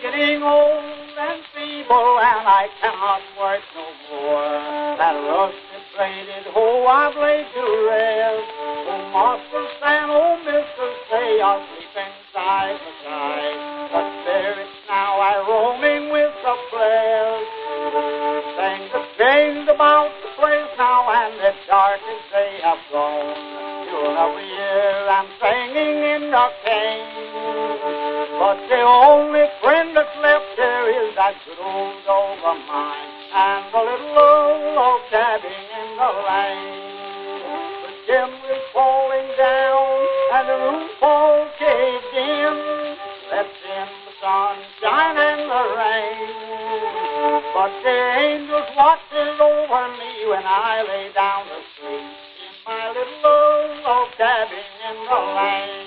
getting old and feeble, and I cannot work no more. That rusted bladed hoe I've laid to rest. Oh, Master Stan, oh, Mr. Say, I'll sleep inside the side. The spirits now are roaming with the flares. Things have changed about the place now, and it's dark as they have grown. You'll never hear them singing in the cane. But the only friend that's left there is that good old dog of mine, and the little old log cabin in the lane. The chimney's falling down, and the roof all caved in. Let's in the sunshine and the rain. But the angels watches over me when I lay down to sleep in my little old log cabin in the lane.